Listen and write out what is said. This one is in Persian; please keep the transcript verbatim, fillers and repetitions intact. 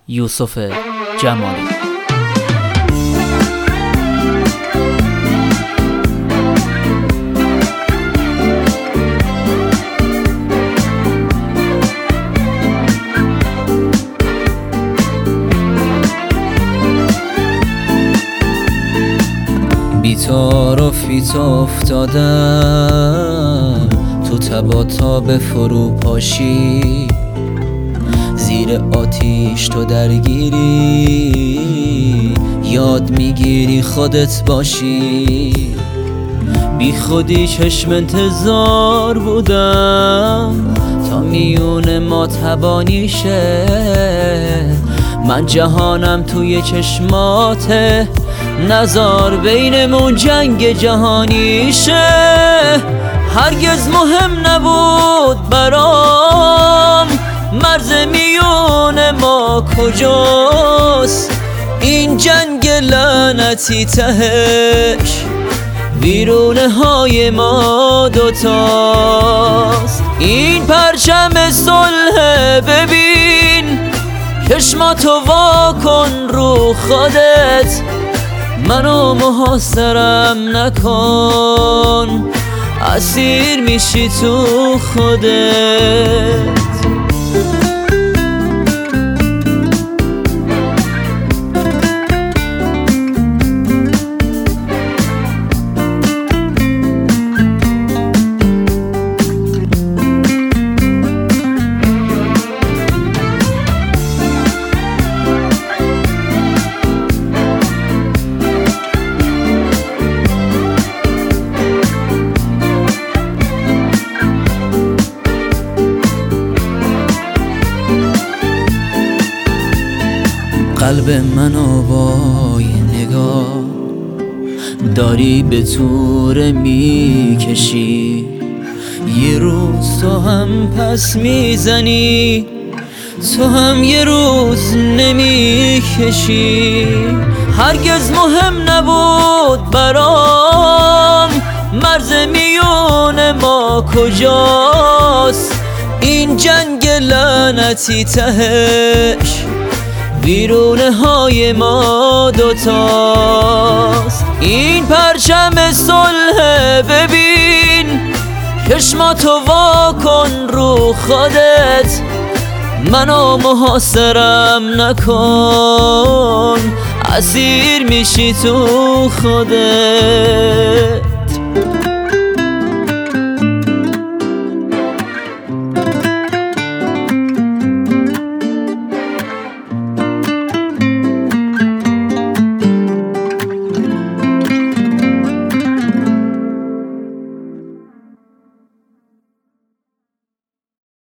یوسف جمالی. بیتار و فیت افتادم تو تبا تا به فرو پاشی، زیر آتیش تو درگیری، یاد میگیری خودت باشی. بی خودی چشم انتظار بودم تا میون ما تبانی شه، من جهانم توی چشماته، نزار بینمون جنگ جهانی شه. هرگز مهم نبود برام مرز میون ما کجاست، این جنگ لعنتی تهش ویرونه های ما دوتاست. این پرچم صلح ببین، چشماتو وا کن رو خودت، منو محاصرم نکن، اسیر میشی تو خودت. قلب منو با نگاه داری به طور میکشی، یه روز تو هم پس میزنی، تو هم یه روز نمیکشی. هرگز مهم نبود برام مرز میون ما کجاست، این جنگ لعنتی تهش ویرونه های ما دوتاست. این پرچم صلح ببین، چشماتو وا کن رو خودت، منو محاصرم نکن، اسیر میشی تو خودت.